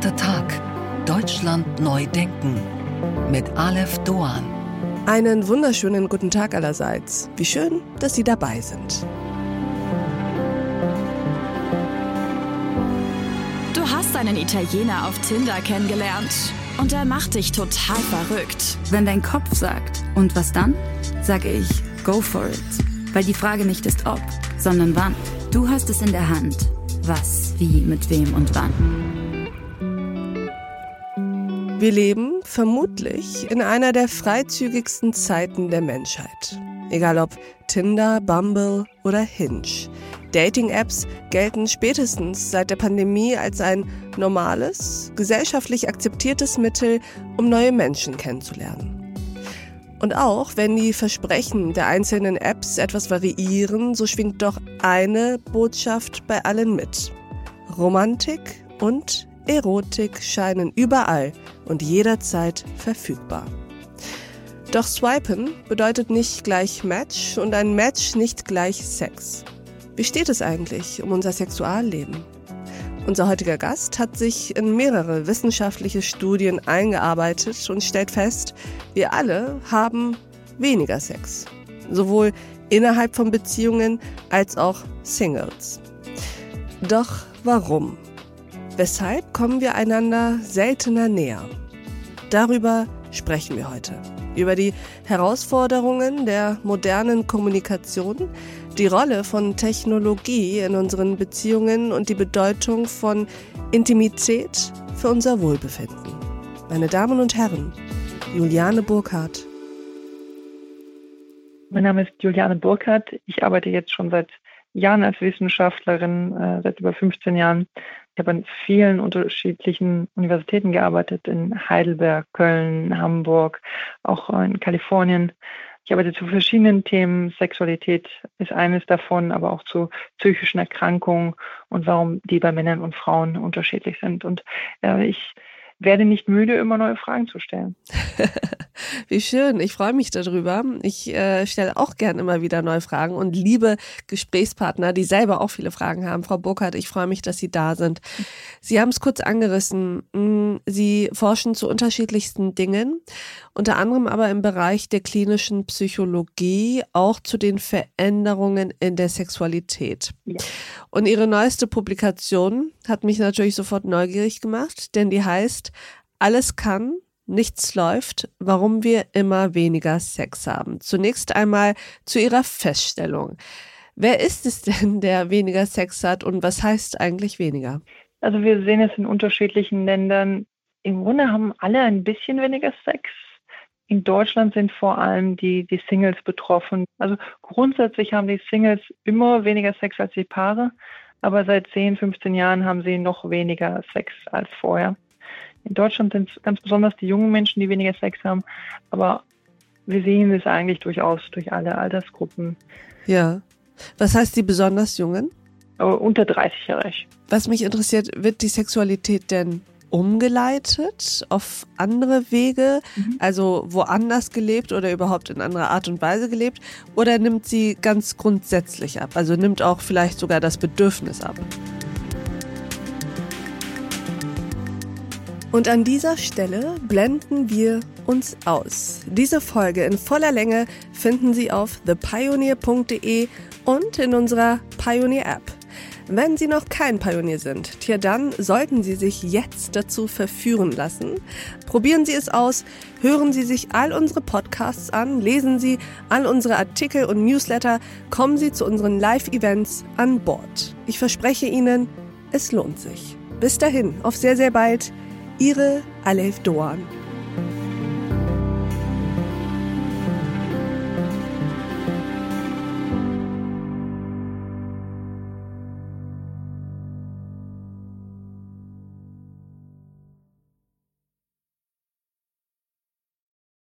Zweiter Tag. Deutschland neu denken. Mit Aleph Doğan. Einen wunderschönen guten Tag allerseits. Wie schön, dass Sie dabei sind. Du hast einen Italiener auf Tinder kennengelernt und er macht dich total verrückt. Wenn dein Kopf sagt, und was dann? Sage ich, go for it. Weil die Frage nicht ist ob, sondern wann. Du hast es in der Hand. Was, wie, mit wem und wann. Wir leben vermutlich in einer der freizügigsten Zeiten der Menschheit. Egal ob Tinder, Bumble oder Hinge. Dating-Apps gelten spätestens seit der Pandemie als ein normales, gesellschaftlich akzeptiertes Mittel, um neue Menschen kennenzulernen. Und auch wenn die Versprechen der einzelnen Apps etwas variieren, so schwingt doch eine Botschaft bei allen mit. Romantik und Erotik scheinen überall und jederzeit verfügbar. Doch Swipen bedeutet nicht gleich Match und ein Match nicht gleich Sex. Wie steht es eigentlich um unser Sexualleben? Unser heutiger Gast hat sich in mehrere wissenschaftliche Studien eingearbeitet und stellt fest, wir alle haben weniger Sex. Sowohl innerhalb von Beziehungen als auch Singles. Doch warum? Weshalb kommen wir einander seltener näher? Darüber sprechen wir heute. Über die Herausforderungen der modernen Kommunikation, die Rolle von Technologie in unseren Beziehungen und die Bedeutung von Intimität für unser Wohlbefinden. Meine Damen und Herren, Juliane Burkhardt. Mein Name ist Juliane Burkhardt. Ich arbeite jetzt schon seit Jahren als Wissenschaftlerin, seit über 15 Jahren. Ich habe an vielen unterschiedlichen Universitäten gearbeitet, in Heidelberg, Köln, Hamburg, auch in Kalifornien. Ich arbeite zu verschiedenen Themen. Sexualität ist eines davon, aber auch zu psychischen Erkrankungen und warum die bei Männern und Frauen unterschiedlich sind. Und ich werde nicht müde, immer neue Fragen zu stellen. Wie schön, ich freue mich darüber. Ich stelle auch gern immer wieder neue Fragen und liebe Gesprächspartner, die selber auch viele Fragen haben. Frau Burkhardt, ich freue mich, dass Sie da sind. Sie haben es kurz angerissen. Sie forschen zu unterschiedlichsten Dingen, unter anderem aber im Bereich der klinischen Psychologie, auch zu den Veränderungen in der Sexualität. Ja. Und Ihre neueste Publikation hat mich natürlich sofort neugierig gemacht, denn die heißt Alles kann, nichts läuft, warum wir immer weniger Sex haben. Zunächst einmal zu Ihrer Feststellung. Wer ist es denn, der weniger Sex hat und was heißt eigentlich weniger? Also wir sehen es in unterschiedlichen Ländern. Im Grunde haben alle ein bisschen weniger Sex. In Deutschland sind vor allem die Singles betroffen. Also grundsätzlich haben die Singles immer weniger Sex als die Paare, aber seit 10, 15 Jahren haben sie noch weniger Sex als vorher. In Deutschland sind es ganz besonders die jungen Menschen, die weniger Sex haben, aber wir sehen es eigentlich durchaus durch alle Altersgruppen. Ja. Was heißt die besonders Jungen? Unter 30-jährig. Was mich interessiert, wird die Sexualität denn umgeleitet auf andere Wege, also woanders gelebt oder überhaupt in anderer Art und Weise gelebt, oder nimmt sie ganz grundsätzlich ab, also nimmt auch vielleicht sogar das Bedürfnis ab? Und an dieser Stelle blenden wir uns aus. Diese Folge in voller Länge finden Sie auf thepioneer.de und in unserer Pioneer-App. Wenn Sie noch kein Pionier sind, dann sollten Sie sich jetzt dazu verführen lassen. Probieren Sie es aus, hören Sie sich all unsere Podcasts an, lesen Sie all unsere Artikel und Newsletter, kommen Sie zu unseren Live-Events an Bord. Ich verspreche Ihnen, es lohnt sich. Bis dahin, auf sehr, sehr bald. Ihre Aleph Doğan.